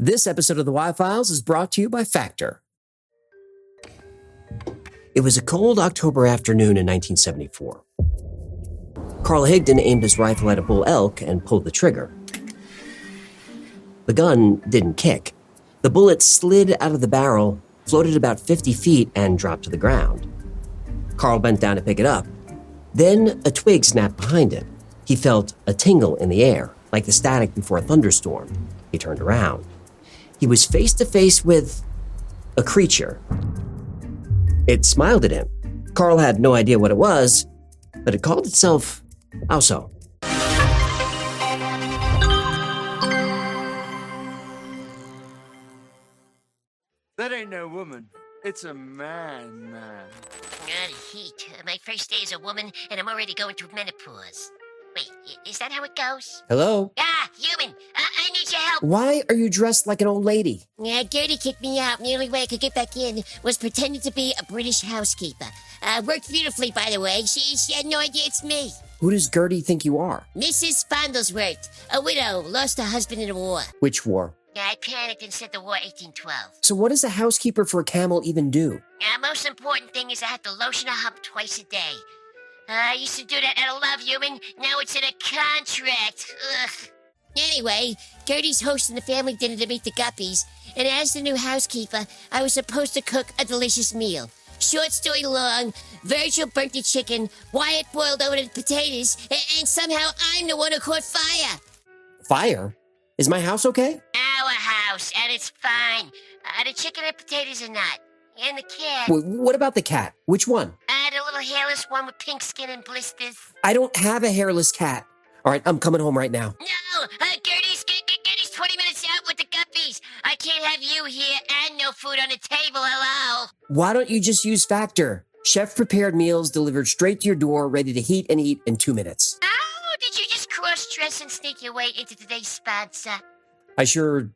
This episode of the Y-Files is brought to you by Factor. It was a cold October afternoon in 1974. Carl Higdon aimed his rifle at a bull elk and pulled the trigger. The gun didn't kick. The bullet slid out of the barrel, floated about 50 feet, and dropped to the ground. Carl bent down to pick it up. Then a twig snapped behind him. He felt a tingle in the air, like the static before a thunderstorm. He turned around. He was face to face with a creature. It smiled at him. Carl had no idea what it was, but it called itself Oso. That ain't no woman. It's a man. Heat. My first day as a woman, and I'm already going through menopause. Wait, is that how it goes? Hello? Ah, human! I need your help! Why are you dressed like an old lady? Yeah, Gertie kicked me out, and the only way I could get back in was pretending to be a British housekeeper. Worked beautifully, by the way. She had no idea it's me. Who does Gertie think you are? Mrs. Fondlesworth, a widow, lost her husband in a war. Which war? I panicked and said the war 1812. So what does a housekeeper for a camel even do? Most important thing is I have to lotion a hump twice a day. I used to do that out of love, human. Now it's in a contract. Ugh. Anyway, Gertie's hosting the family dinner to meet the Guppies, and as the new housekeeper, I was supposed to cook a delicious meal. Short story long, Virgil burnt the chicken, Wyatt boiled over the potatoes, and somehow I'm the one who caught fire. Fire? Is my house okay? Our house, and it's fine. The chicken and potatoes are not. And the cat. What about the cat? Which one? The little hairless one with pink skin and blisters. I don't have a hairless cat. All right, I'm coming home right now. No! Gertie's 20 minutes out with the Guppies. I can't have you here and no food on the table, hello? Why don't you just use Factor? Chef-prepared meals delivered straight to your door, ready to heat and eat in 2 minutes. Oh, did you just cross-dress and sneak your way into today's sponsor? I sure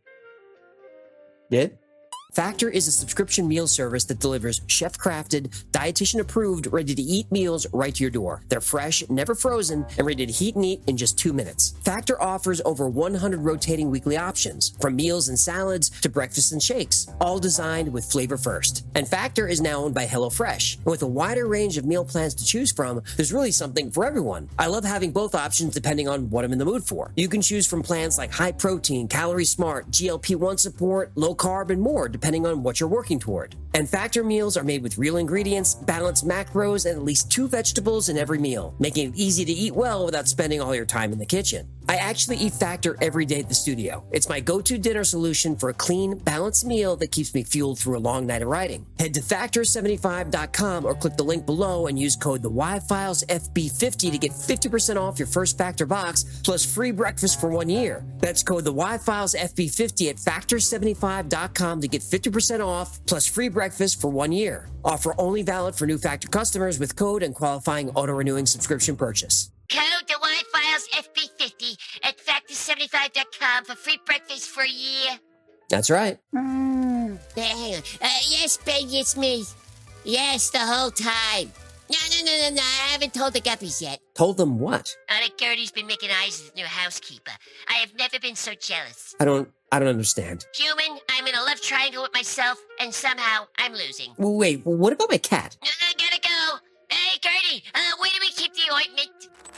did. Factor is a subscription meal service that delivers chef-crafted, dietitian-approved, ready-to-eat meals right to your door. They're fresh, never frozen, and ready to heat and eat in just 2 minutes. Factor offers over 100 rotating weekly options, from meals and salads to breakfast and shakes, all designed with flavor first. And Factor is now owned by HelloFresh. And with a wider range of meal plans to choose from, there's really something for everyone. I love having both options depending on what I'm in the mood for. You can choose from plans like high protein, calorie smart, GLP-1 support, low carb, and more, depending on what you're working toward. And Factor meals are made with real ingredients, balanced macros, and at least 2 vegetables in every meal, making it easy to eat well without spending all your time in the kitchen. I actually eat Factor every day at the studio. It's my go-to dinner solution for a clean, balanced meal that keeps me fueled through a long night of writing. Head to Factor75.com or click the link below and use code the Y-Files FB50 to get 50% off your first Factor box plus free breakfast for 1 year. That's code the Y-Files FB50 at Factor75.com to get 50% off plus free breakfast for 1 year. Offer only valid for new Factor customers with code and qualifying auto-renewing subscription purchase. Code the Y-Files FB50 at Factor75.com for free breakfast for a year. That's right. Hang on. Yes, baby, it's me. Yes, the whole time. No, I haven't told the Guppies yet. Told them what? That Gertie's been making eyes at the new housekeeper. I have never been so jealous. I don't understand. Human, I'm in a love triangle with myself, and somehow I'm losing. Wait, what about my cat? I gotta go. Hey, Gertie, where do we keep the ointment?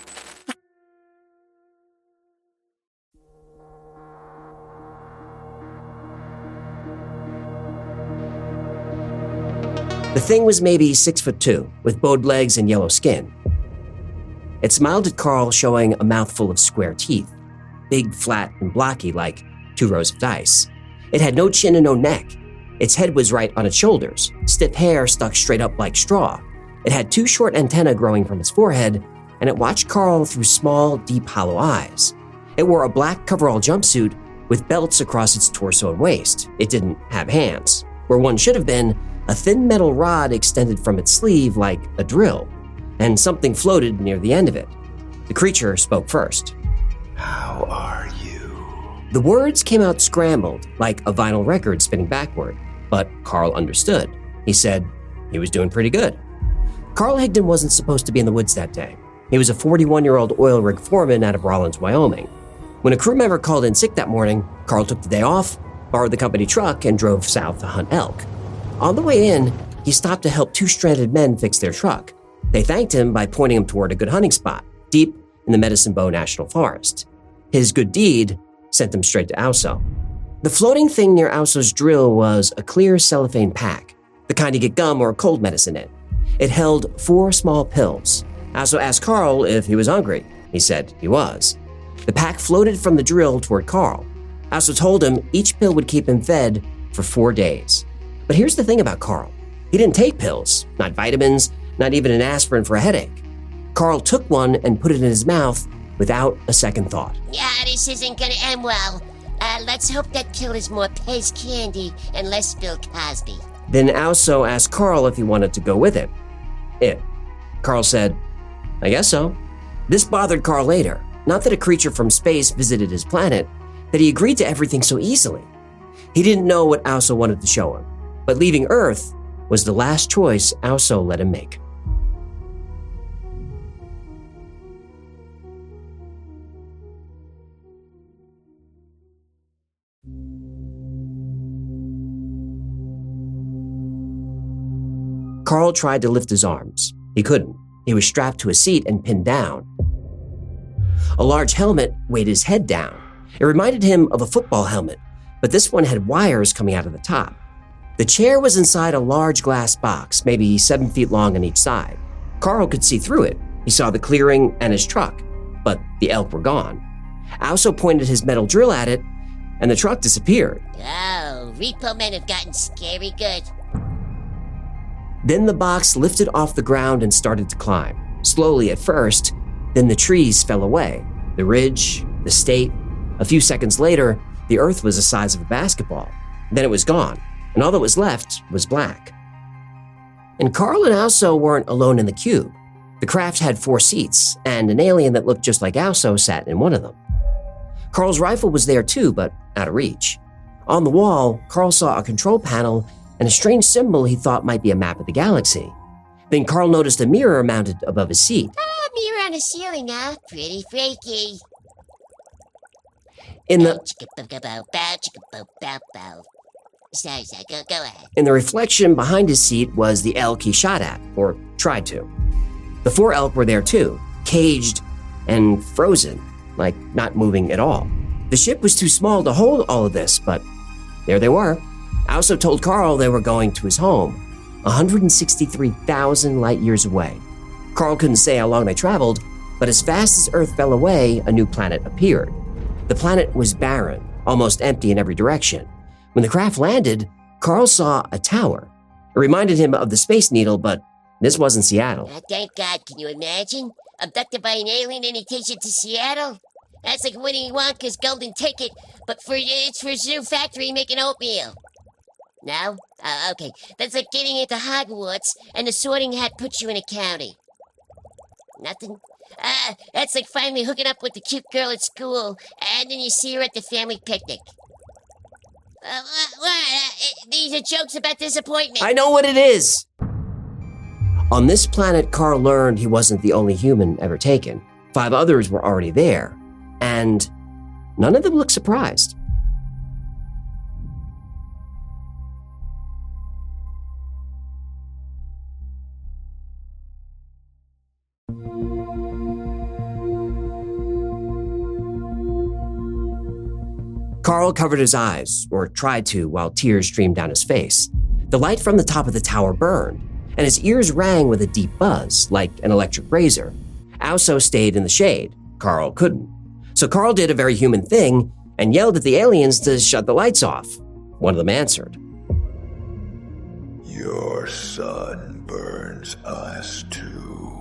The thing was maybe 6'2", with bowed legs and yellow skin. It smiled at Carl, showing a mouthful of square teeth, big, flat, and blocky like 2 rows of dice. It had no chin and no neck. Its head was right on its shoulders, stiff hair stuck straight up like straw. It had 2 short antennae growing from its forehead, and it watched Carl through small, deep, hollow eyes. It wore a black coverall jumpsuit with belts across its torso and waist. It didn't have hands. Where one should have been, a thin metal rod extended from its sleeve like a drill, and something floated near the end of it. The creature spoke first. How are you? The words came out scrambled, like a vinyl record spinning backward, but Carl understood. He said he was doing pretty good. Carl Higdon wasn't supposed to be in the woods that day. He was a 41-year-old oil rig foreman out of Rawlins, Wyoming. When a crew member called in sick that morning, Carl took the day off borrowed the company truck, and drove south to hunt elk. On the way in, he stopped to help two stranded men fix their truck. They thanked him by pointing him toward a good hunting spot, deep in the Medicine Bow National Forest. His good deed sent them straight to Auso. The floating thing near Auso's drill was a clear cellophane pack, the kind you get gum or cold medicine in. It held 4 small pills. Auso asked Carl if he was hungry. He said he was. The pack floated from the drill toward Carl. Auso told him each pill would keep him fed for 4 days. But here's the thing about Carl. He didn't take pills, not vitamins, not even an aspirin for a headache. Carl took one and put it in his mouth without a second thought. Yeah, this isn't gonna end well. Let's hope that kill is more Pez Candy and less Bill Cosby. Then Auso asked Carl if he wanted to go with him. Carl said, I guess so. This bothered Carl later. Not that a creature from space visited his planet, that he agreed to everything so easily. He didn't know what Auso wanted to show him, but leaving Earth was the last choice Auso let him make. Carl tried to lift his arms. He couldn't. He was strapped to a seat and pinned down. A large helmet weighed his head down. It reminded him of a football helmet, but this one had wires coming out of the top. The chair was inside a large glass box, maybe 7 feet long on each side. Carl could see through it. He saw the clearing and his truck, but the elk were gone. Auso pointed his metal drill at it, and the truck disappeared. Oh, repo men have gotten scary good. Then the box lifted off the ground and started to climb. Slowly at first, then the trees fell away. The ridge, the state. A few seconds later, the earth was the size of a basketball. Then it was gone, and all that was left was black. And Carl and Auso weren't alone in the cube. The craft had 4 seats, and an alien that looked just like Auso sat in one of them. Carl's rifle was there too, but out of reach. On the wall, Carl saw a control panel and a strange symbol he thought might be a map of the galaxy. Then Carl noticed a mirror mounted above his seat. Mirror on the ceiling, huh? Pretty freaky. In the Sorry, go ahead. In the reflection behind his seat was the elk he shot at, or tried to. The 4 elk were there too, caged and frozen, like not moving at all. The ship was too small to hold all of this, but there they were. Auso told Carl they were going to his home, 163,000 light years away. Carl couldn't say how long they traveled, but as fast as Earth fell away, a new planet appeared. The planet was barren, almost empty in every direction. When the craft landed, Carl saw a tower. It reminded him of the Space Needle, but this wasn't Seattle. Thank God, can you imagine? Abducted by an alien and he takes you to Seattle? That's like Willy Wonka's golden ticket, but it's for Zoo Factory making oatmeal. No? Okay. That's like getting into Hogwarts and the Sorting Hat puts you in a county. Nothing? That's like finally hooking up with the cute girl at school and then you see her at the family picnic. These are jokes about disappointment. I know what it is. On this planet, Carl learned he wasn't the only human ever taken. 5 others were already there, and none of them looked surprised. Carl covered his eyes, or tried to, while tears streamed down his face. The light from the top of the tower burned, and his ears rang with a deep buzz, like an electric razor. Auso stayed in the shade. Carl couldn't. So Carl did a very human thing and yelled at the aliens to shut the lights off. One of them answered. Your sun burns us too.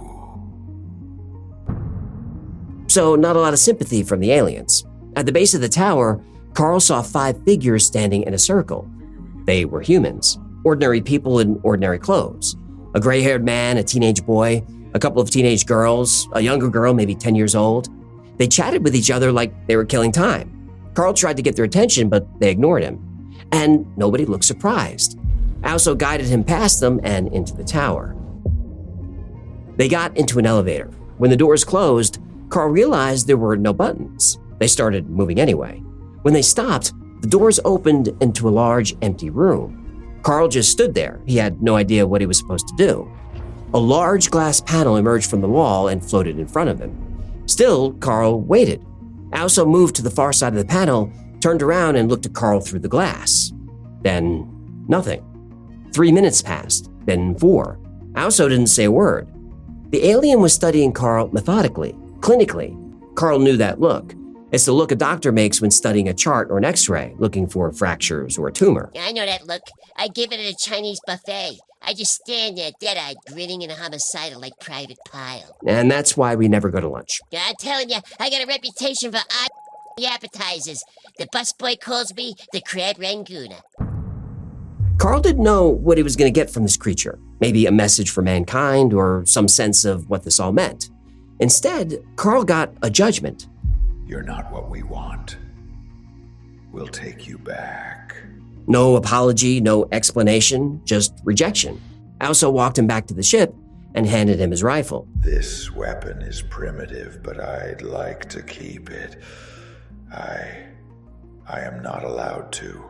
So not a lot of sympathy from the aliens. At the base of the tower, Carl saw 5 figures standing in a circle. They were humans, ordinary people in ordinary clothes. A gray-haired man, a teenage boy, a couple of teenage girls, a younger girl, maybe 10 years old. They chatted with each other like they were killing time. Carl tried to get their attention, but they ignored him. And nobody looked surprised. Auso guided him past them and into the tower. They got into an elevator. When the doors closed, Carl realized there were no buttons. They started moving anyway. When they stopped, the doors opened into a large empty room. Carl just stood there. He had no idea what he was supposed to do. A large glass panel emerged from the wall and floated in front of him. Still, Carl waited. Also moved to the far side of the panel, turned around and looked at Carl through the glass. Then, nothing. 3 minutes passed, then 4. Also didn't say a word. The alien was studying Carl methodically, clinically. Carl knew that look. It's the look a doctor makes when studying a chart or an x-ray, looking for fractures or a tumor. I know that look. I give it at a Chinese buffet. I just stand there dead-eyed, grinning and homicidal like Private Pile. And that's why we never go to lunch. I'm telling you, I got a reputation for odd appetizers. The busboy calls me the Crab Rangoona. Carl didn't know what he was going to get from this creature. Maybe a message for mankind or some sense of what this all meant. Instead, Carl got a judgment. You're not what we want. We'll take you back. No apology, no explanation, just rejection. Also walked him back to the ship and handed him his rifle. This weapon is primitive, but I'd like to keep it. I am not allowed to.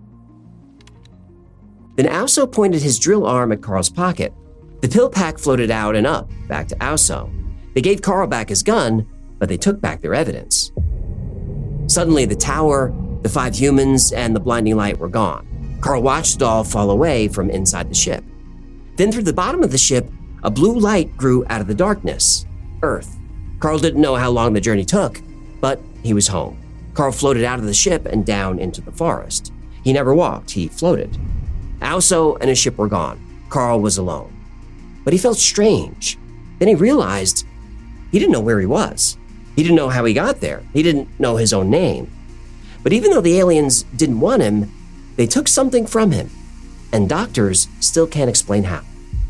Then Also pointed his drill arm at Carl's pocket. The pill pack floated out and up, back to Also. They gave Carl back his gun, but they took back their evidence. Suddenly, the tower, the 5 humans, and the blinding light were gone. Carl watched it all fall away from inside the ship. Then through the bottom of the ship, a blue light grew out of the darkness. Earth. Carl didn't know how long the journey took, but he was home. Carl floated out of the ship and down into the forest. He never walked, he floated. Also and his ship were gone. Carl was alone. But he felt strange. Then he realized he didn't know where he was. He didn't know how he got there. He didn't know his own name. But even though the aliens didn't want him, they took something from him. And doctors still can't explain how.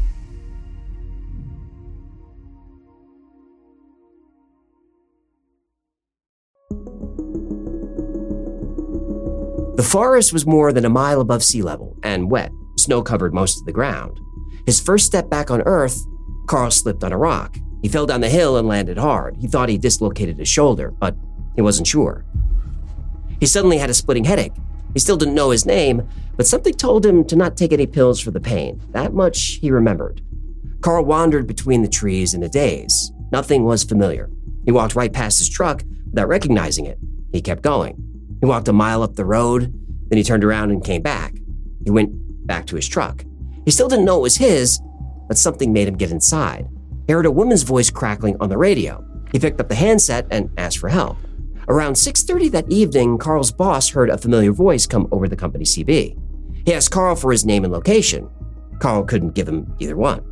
The forest was more than a mile above sea level and wet. Snow covered most of the ground. His first step back on Earth, Carl slipped on a rock. He fell down the hill and landed hard. He thought he dislocated his shoulder, but he wasn't sure. He suddenly had a splitting headache. He still didn't know his name, but something told him to not take any pills for the pain. That much he remembered. Carl wandered between the trees in a daze. Nothing was familiar. He walked right past his truck without recognizing it. He kept going. He walked a mile up the road, then he turned around and came back. He went back to his truck. He still didn't know it was his, but something made him get inside. He heard a woman's voice crackling on the radio. He picked up the handset and asked for help. Around 6:30 that evening, Carl's boss heard a familiar voice come over the company CB. He asked Carl for his name and location. Carl couldn't give him either one.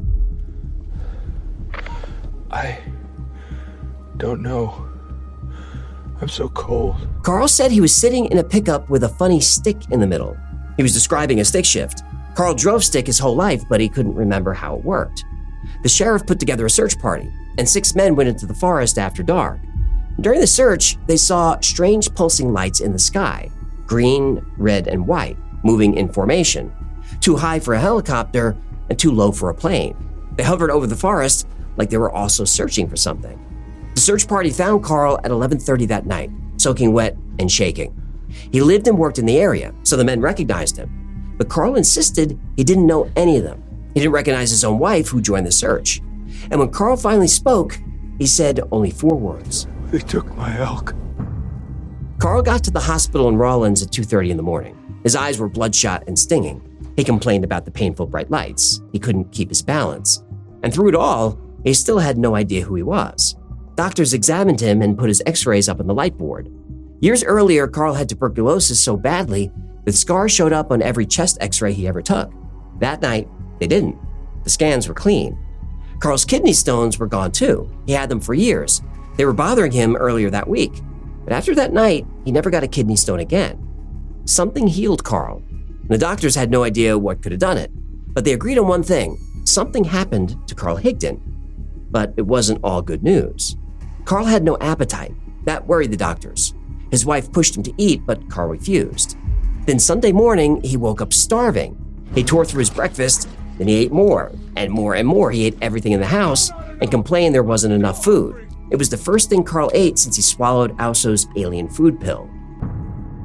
I don't know. I'm so cold. Carl said he was sitting in a pickup with a funny stick in the middle. He was describing a stick shift. Carl drove stick his whole life, but he couldn't remember how it worked. The sheriff put together a search party, and 6 men went into the forest after dark. During the search, they saw strange pulsing lights in the sky, green, red, and white, moving in formation, too high for a helicopter and too low for a plane. They hovered over the forest like they were also searching for something. The search party found Carl at 11:30 that night, soaking wet and shaking. He lived and worked in the area, so the men recognized him. But Carl insisted he didn't know any of them. He didn't recognize his own wife who joined the search. And when Carl finally spoke, he said only 4 words. They took my elk. Carl got to the hospital in Rawlins at 2:30 in the morning. His eyes were bloodshot and stinging. He complained about the painful bright lights. He couldn't keep his balance. And through it all, he still had no idea who he was. Doctors examined him and put his x-rays up on the light board. Years earlier, Carl had tuberculosis so badly that scars showed up on every chest x-ray he ever took. That night, they didn't. The scans were clean. Carl's kidney stones were gone too. He had them for years. They were bothering him earlier that week. But after that night, he never got a kidney stone again. Something healed Carl. The doctors had no idea what could have done it. But they agreed on one thing. Something happened to Carl Higdon. But it wasn't all good news. Carl had no appetite. That worried the doctors. His wife pushed him to eat, but Carl refused. Then Sunday morning, he woke up starving. He tore through his breakfast, then he ate more and more and more. He ate everything in the house and complained there wasn't enough food. It was the first thing Carl ate since he swallowed Also's alien food pill.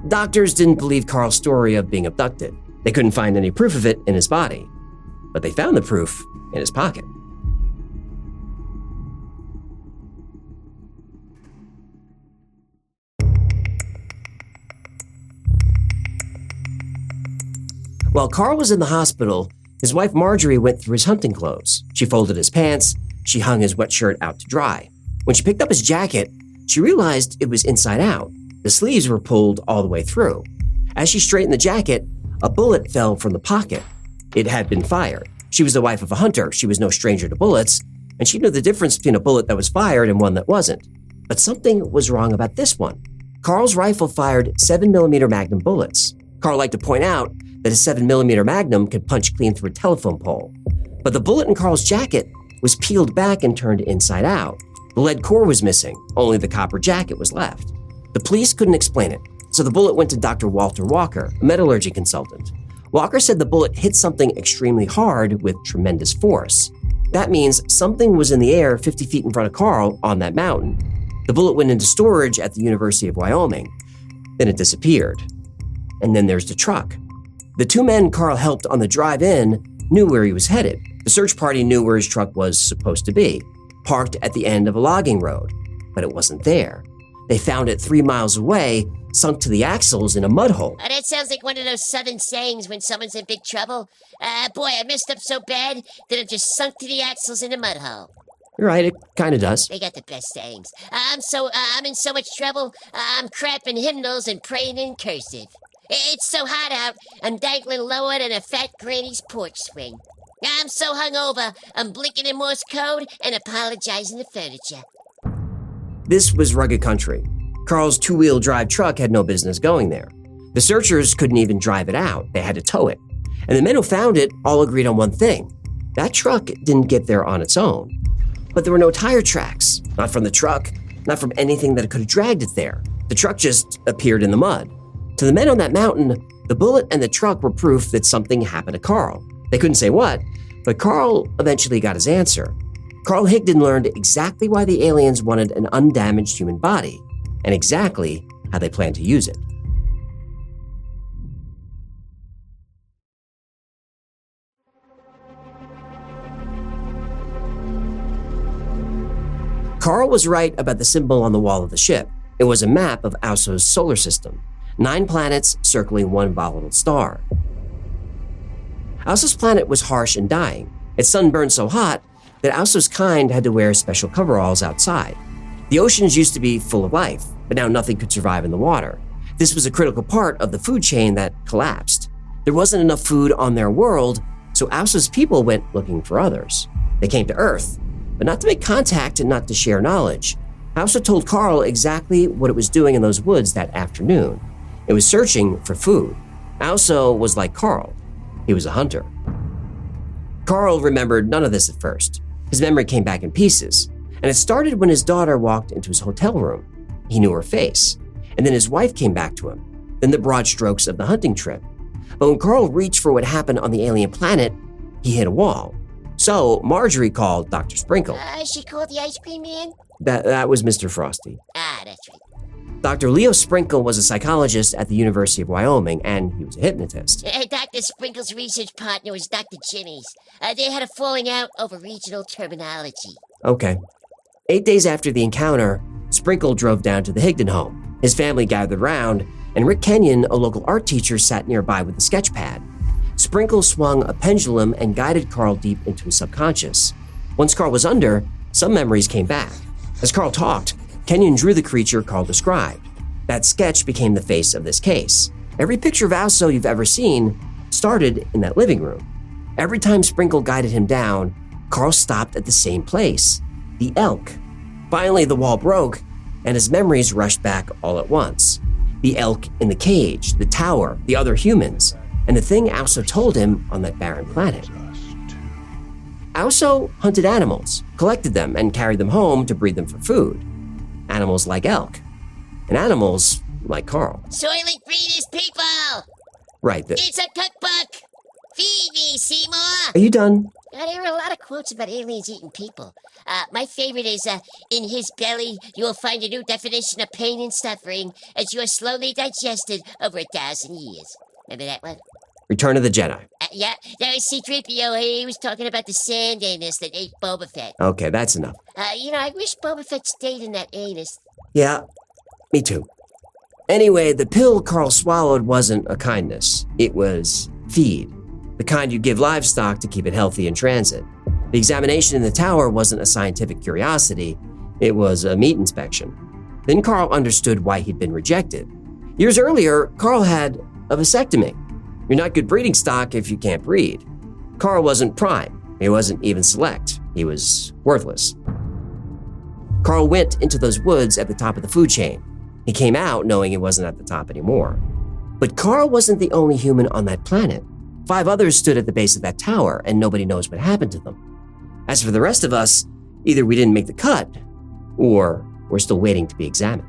Doctors didn't believe Carl's story of being abducted. They couldn't find any proof of it in his body, but they found the proof in his pocket. While Carl was in the hospital, his wife Marjorie went through his hunting clothes. She folded his pants. She hung his wet shirt out to dry. When she picked up his jacket, she realized it was inside out. The sleeves were pulled all the way through. As she straightened the jacket, a bullet fell from the pocket. It had been fired. She was the wife of a hunter. She was no stranger to bullets, and she knew the difference between a bullet that was fired and one that wasn't. But something was wrong about this one. Carl's rifle fired 7mm Magnum bullets. Carl liked to point out that a 7mm Magnum could punch clean through a telephone pole. But the bullet in Carl's jacket was peeled back and turned inside out. The lead core was missing, only the copper jacket was left. The police couldn't explain it, so the bullet went to Dr. Walter Walker, a metallurgy consultant. Walker said the bullet hit something extremely hard with tremendous force. That means something was in the air 50 feet in front of Carl on that mountain. The bullet went into storage at the University of Wyoming. Then it disappeared. And then there's the truck. The two men Carl helped on the drive in knew where he was headed. The search party knew where his truck was supposed to be, parked at the end of a logging road, but it wasn't there. They found it 3 miles away, sunk to the axles in a mud hole. Oh, that sounds like one of those southern sayings when someone's in big trouble. Boy, I messed up so bad that I've just sunk to the axles in a mud hole. You're right, it kind of does. They got the best sayings. I'm in so much trouble, I'm crapping hymnals and praying in cursive. It's so hot out, I'm dangling lower than a fat granny's porch swing. I'm so hungover, I'm blinking in Morse code and apologizing to furniture. This was rugged country. Carl's two-wheel drive truck had no business going there. The searchers couldn't even drive it out. They had to tow it. And the men who found it all agreed on one thing. That truck didn't get there on its own. But there were no tire tracks, not from the truck, not from anything that could have dragged it there. The truck just appeared in the mud. To the men on that mountain, the bullet and the truck were proof that something happened to Carl. They couldn't say what, but Carl eventually got his answer. Carl Higdon learned exactly why the aliens wanted an undamaged human body, and exactly how they planned to use it. Carl was right about the symbol on the wall of the ship. It was a map of Auso's solar system, 9 planets circling one volatile star. Auso's planet was harsh and dying. Its sun burned so hot that Auso's kind had to wear special coveralls outside. The oceans used to be full of life, but now nothing could survive in the water. This was a critical part of the food chain that collapsed. There wasn't enough food on their world, so Auso's people went looking for others. They came to Earth, but not to make contact and not to share knowledge. Auso told Carl exactly what it was doing in those woods that afternoon. It was searching for food. Auso was like Carl. He was a hunter. Carl remembered none of this at first. His memory came back in pieces, and it started when his daughter walked into his hotel room. He knew her face, and then his wife came back to him, then the broad strokes of the hunting trip. But when Carl reached for what happened on the alien planet, he hit a wall. So Marjorie called Dr. Sprinkle. She called the ice cream man? That was Mr. Frosty. That's right. Dr. Leo Sprinkle was a psychologist at the University of Wyoming, and he was a hypnotist. Dr. Sprinkle's research partner was Dr. Jimmy's. They had a falling out over regional terminology. Okay. 8 days after the encounter, Sprinkle drove down to the Higdon home. His family gathered around, and Rick Kenyon, a local art teacher, sat nearby with a sketch pad. Sprinkle swung a pendulum and guided Carl deep into his subconscious. Once Carl was under, some memories came back. As Carl talked, Kenyon drew the creature Carl described. That sketch became the face of this case. Every picture of Auso you've ever seen started in that living room. Every time Sprinkle guided him down, Carl stopped at the same place, the elk. Finally, the wall broke, and his memories rushed back all at once. The elk in the cage, the tower, the other humans, and the thing Auso told him on that barren planet. Auso hunted animals, collected them, and carried them home to breed them for food. Animals like elk, and animals like Carl. Soylent Green is people! Right. It's a cookbook! Feed me, Seymour! Are you done? There are a lot of quotes about aliens eating people. My favorite is, in his belly, you will find a new definition of pain and suffering as you are slowly digested over 1,000 years. Remember that one? Return of the Jedi. Yeah, that was C-3PO. He was talking about the sand anus that ate Boba Fett. Okay, that's enough. I wish Boba Fett stayed in that anus. Yeah, me too. Anyway, the pill Carl swallowed wasn't a kindness. It was feed. The kind you give livestock to keep it healthy in transit. The examination in the tower wasn't a scientific curiosity, it was a meat inspection. Then Carl understood why he'd been rejected. Years earlier, Carl had a vasectomy. You're not good breeding stock if you can't breed. Carl wasn't prime, he wasn't even select, he was worthless. Carl went into those woods at the top of the food chain. He came out knowing he wasn't at the top anymore. But Carl wasn't the only human on that planet. 5 others stood at the base of that tower, and nobody knows what happened to them. As for the rest of us, either we didn't make the cut, or we're still waiting to be examined.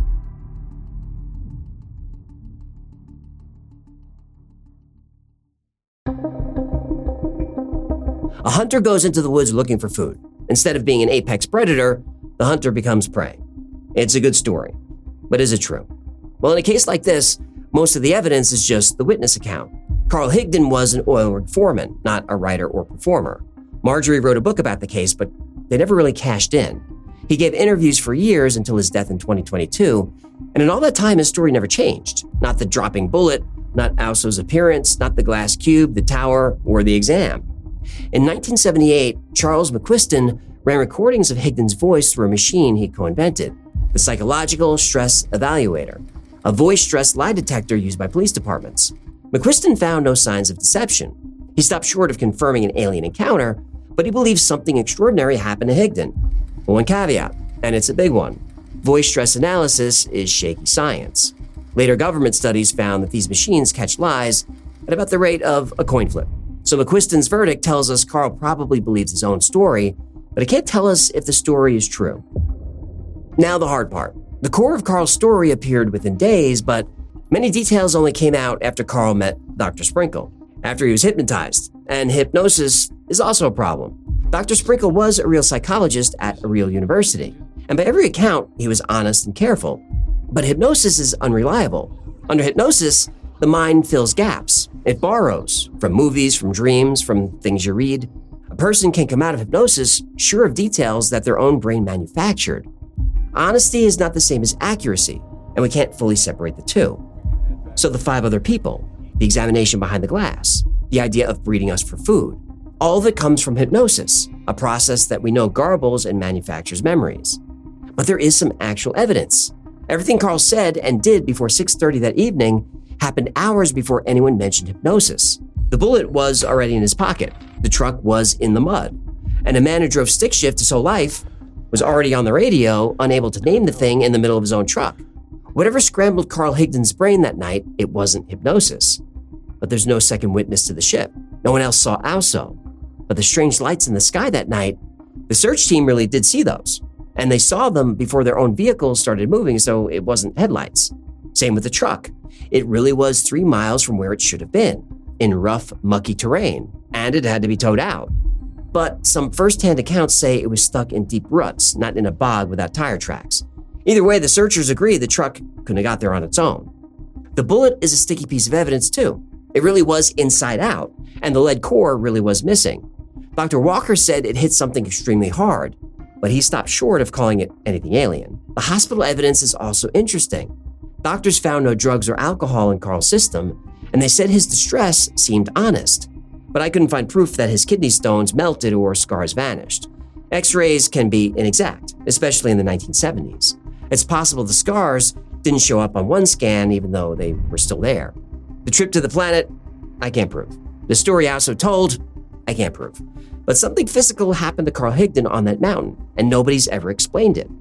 A hunter goes into the woods looking for food. Instead of being an apex predator, the hunter becomes prey. It's a good story, but is it true? Well, in a case like this, most of the evidence is just the witness account. Carl Higdon was an oil rig foreman, not a writer or performer. Marjorie wrote a book about the case, but they never really cashed in. He gave interviews for years until his death in 2022, and in all that time, his story never changed. Not the dropping bullet, not Also's appearance, not the glass cube, the tower, or the exam. In 1978, Charles McQuiston ran recordings of Higdon's voice through a machine he co-invented, the Psychological Stress Evaluator, a voice stress lie detector used by police departments. McQuiston found no signs of deception. He stopped short of confirming an alien encounter, but he believes something extraordinary happened to Higdon. But one caveat, and it's a big one. Voice stress analysis is shaky science. Later government studies found that these machines catch lies at about the rate of a coin flip. So McQuiston's verdict tells us Carl probably believes his own story, but it can't tell us if the story is true. Now the hard part. The core of Carl's story appeared within days, but many details only came out after Carl met Dr. Sprinkle, after he was hypnotized, and hypnosis is also a problem. Dr. Sprinkle was a real psychologist at a real university, and by every account, he was honest and careful. But hypnosis is unreliable. Under hypnosis, the mind fills gaps. It borrows from movies, from dreams, from things you read. A person can come out of hypnosis sure of details that their own brain manufactured. Honesty is not the same as accuracy, and we can't fully separate the two. So the 5 other people, the examination behind the glass, the idea of breeding us for food, all of it comes from hypnosis, a process that we know garbles and manufactures memories. But there is some actual evidence. Everything Carl said and did before 6:30 that evening happened hours before anyone mentioned hypnosis. The bullet was already in his pocket. The truck was in the mud. And a man who drove stick shift his whole life was already on the radio, unable to name the thing in the middle of his own truck. Whatever scrambled Carl Higdon's brain that night, it wasn't hypnosis. But there's no second witness to the ship. No one else saw Also. But the strange lights in the sky that night, the search team really did see those. And they saw them before their own vehicles started moving, so it wasn't headlights. Same with the truck. It really was 3 miles from where it should have been, in rough, mucky terrain, and it had to be towed out. But some first-hand accounts say it was stuck in deep ruts, not in a bog without tire tracks. Either way, the searchers agree the truck couldn't have got there on its own. The bullet is a sticky piece of evidence, too. It really was inside out, and the lead core really was missing. Dr. Walker said it hit something extremely hard, but he stopped short of calling it anything alien. The hospital evidence is also interesting. Doctors found no drugs or alcohol in Carl's system, and they said his distress seemed honest. But I couldn't find proof that his kidney stones melted or scars vanished. X-rays can be inexact, especially in the 1970s. It's possible the scars didn't show up on one scan even though they were still there. The trip to the planet, I can't prove. The story also told, I can't prove. But something physical happened to Carl Higdon on that mountain, and nobody's ever explained it.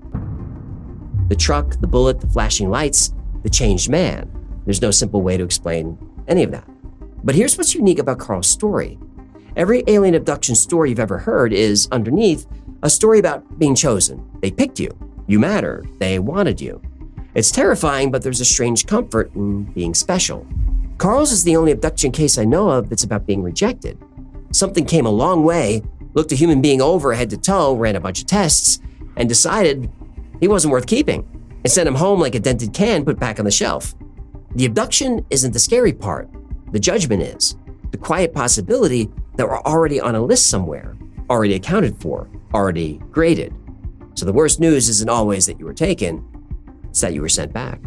The truck, the bullet, the flashing lights, the changed man. There's no simple way to explain any of that. But here's what's unique about Carl's story. Every alien abduction story you've ever heard is, underneath, a story about being chosen. They picked you. You mattered. They wanted you. It's terrifying, but there's a strange comfort in being special. Carl's is the only abduction case I know of that's about being rejected. something came a long way, looked a human being over head to toe, ran a bunch of tests, and decided he wasn't worth keeping, and sent him home like a dented can put back on the shelf. The abduction isn't the scary part. The judgment is. The quiet possibility that we're already on a list somewhere, already accounted for, already graded. So the worst news isn't always that you were taken, it's that you were sent back.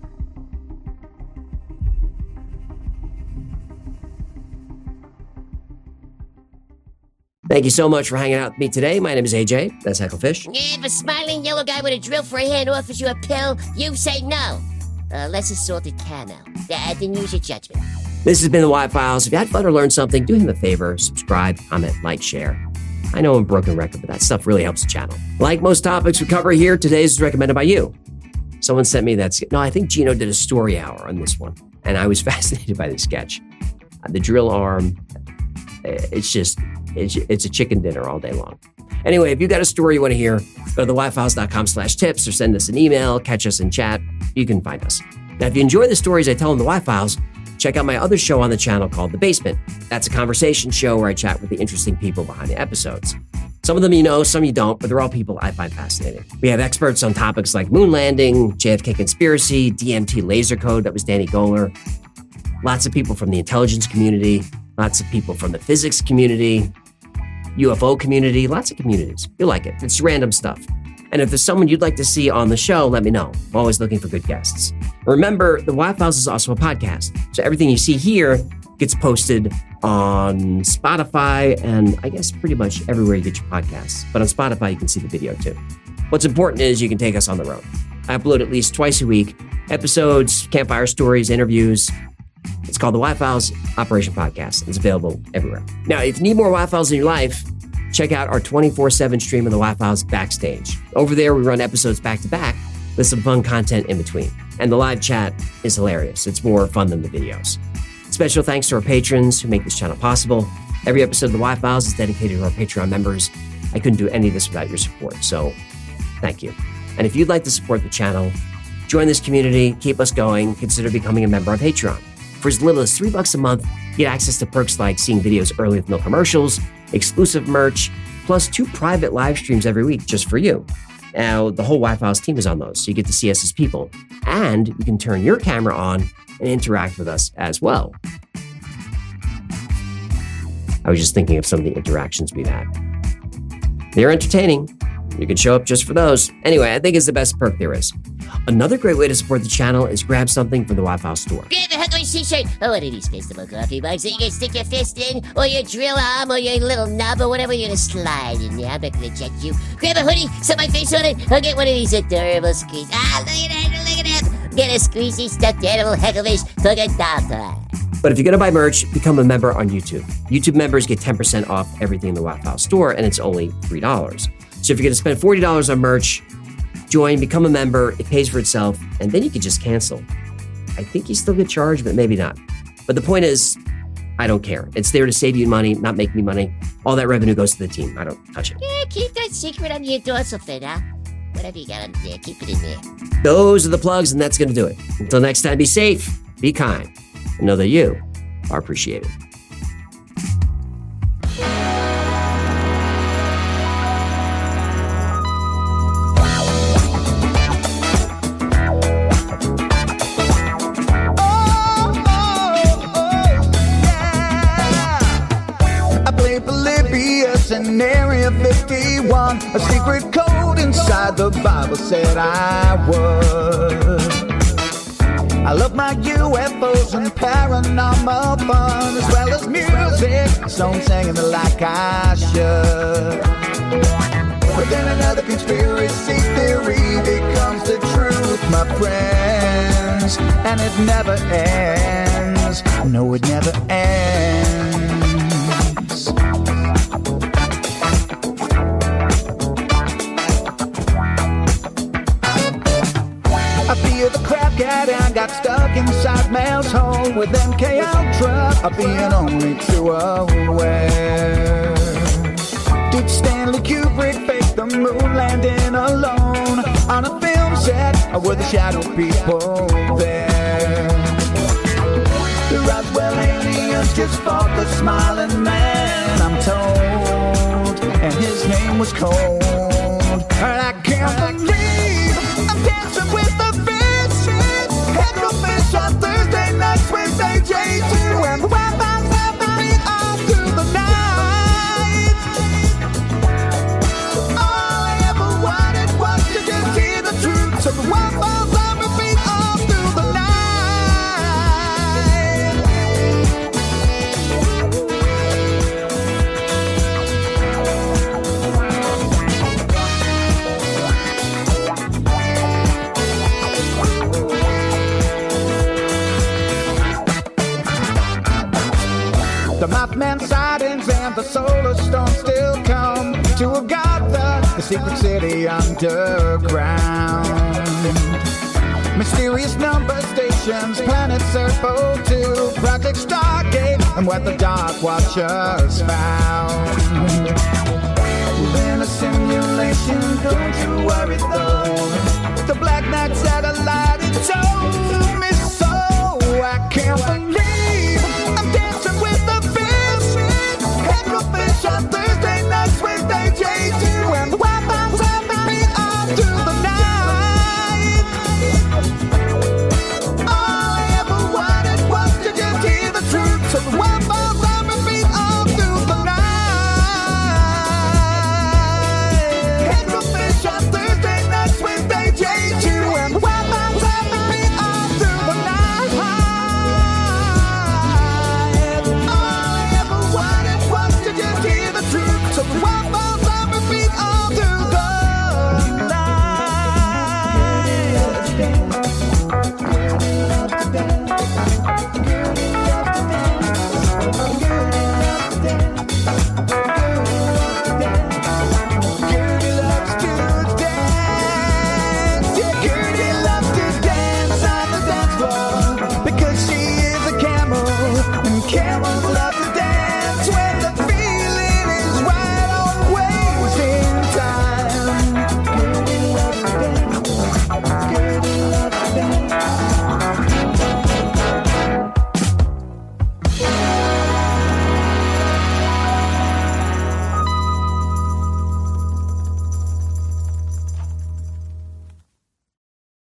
Thank you so much for hanging out with me today. My name is AJ. That's Hecklefish. If a smiling yellow guy with a drill for a hand offers you a pill, you say no. Less assaulted caramel. Then use your judgment. This has been The Why Files. If you had fun or learned something, do him a favor. Subscribe, comment, like, share. I know I'm a broken record, but that stuff really helps the channel. Like most topics we cover here, today's is recommended by you. Someone sent me that. No, I think Gino did a story hour on this one, and I was fascinated by the sketch. The drill arm, it's a chicken dinner all day long. Anyway, if you got a story you want to hear, go to thewhyfiles.com/tips or send us an email, catch us in chat. You can find us. Now, if you enjoy the stories I tell in the Why Files, check out my other show on the channel called The Basement. That's a conversation show where I chat with the interesting people behind the episodes. Some of them you know, some you don't, but they're all people I find fascinating. We have experts on topics like moon landing, JFK conspiracy, DMT laser code, that was Danny Goler. Lots of people from the intelligence community, lots of people from the physics community, UFO community, lots of communities. You'll like it. It's random stuff. And if there's someone you'd like to see on the show, let me know. I'm always looking for good guests. Remember, The Why Files is also a podcast. So everything you see here gets posted on Spotify and I guess pretty much everywhere you get your podcasts. But on Spotify, you can see the video too. What's important is you can take us on the road. I upload at least twice a week, episodes, campfire stories, interviews. It's called The Why Files Operation Podcast. It's available everywhere. Now, if you need more Why Files in your life, check out our 24/7 stream of The Why Files Backstage. Over there, we run episodes back to back with some fun content in between. And the live chat is hilarious. It's more fun than the videos. Special thanks to our patrons who make this channel possible. Every episode of The Why Files is dedicated to our Patreon members. I couldn't do any of this without your support, so thank you. And if you'd like to support the channel, join this community, keep us going, consider becoming a member on Patreon. For as little as $3 a month, you get access to perks like seeing videos early with no commercials, exclusive merch, plus 2 private live streams every week just for you. Now, the whole Why Files team is on those, so you get to see us as people. And you can turn your camera on and interact with us as well. I was just thinking of some of the interactions we've had. They're entertaining. You can show up just for those. Anyway, I think it's the best perk there is. Another great way to support the channel is grab something from the Why Files store. Grab a Hecklefish t-shirt or one of these festival coffee mugs that you can stick your fist in, or your drill arm, or your little nub, or whatever you're gonna slide in there. I'm not gonna judge you. Grab a hoodie, set my face on it, or get one of these adorable squeeze. Look at that, look at that. Get a squeezy stuffed animal Hecklefish for a dollar. But if you're gonna buy merch, become a member on YouTube. YouTube members get 10% off everything in the Why Files store, and it's only $3. So if you're gonna spend $40 on merch, join, become a member, it pays for itself, and then you can just cancel. I think you still get charged, but maybe not. But the point is, I don't care. It's there to save you money, not make me money. All that revenue goes to the team. I don't touch it. Yeah, keep that secret under your dorsal fin, huh? Whatever you got under there, keep it in there. Those are the plugs, and that's gonna do it. Until next time, be safe, be kind, and know that you are appreciated. In Area 51, a secret code inside the Bible said I would. I love my UFOs and paranormal fun, as well as music, so I'm singing it like I should. But then another conspiracy theory becomes the truth, my friends, and it never ends. No, it never ends. I feel the crap I got stuck inside Mel's hole with MK Ultra, of being only too aware. Did Stanley Kubrick fake the moon landing alone on a film set, or were the shadow people there? The Roswell aliens just fought the smiling man. man, I'm told, and his name was Cold. And I can't believe I'm dancing with the fish. Head to fish on Thursday nights with AJ2, and the Wi-Fi's having me all through the night. All I ever wanted was to just hear the truth, so the Wi-Fi's having me all through the night. The Mothman sightings and the solar storm still come to Agatha, the secret city underground. Mysterious number stations, planet Serpo 2, Project Stargate, and what the Dark Watchers found. In a simulation, don't you worry though. The Black Knight satellite, it told me so. I can't believe I'm dancing with the fish. Head to fish on Thursday nights with AJ2, and the Wi-Fi's having me all through the night. All I ever wanted was to just hear the truth, so the Wi-Fi's having me all through the night. Head to fish on Thursday nights with AJ2, and the Wi-Fi's having me all through the night. All I ever wanted was to just hear the truth, so the Wi-Fi's having me all through the Gertie loves to dance. Yeah, Gertie loves to dance on the dance floor because she is a camel, and camels love to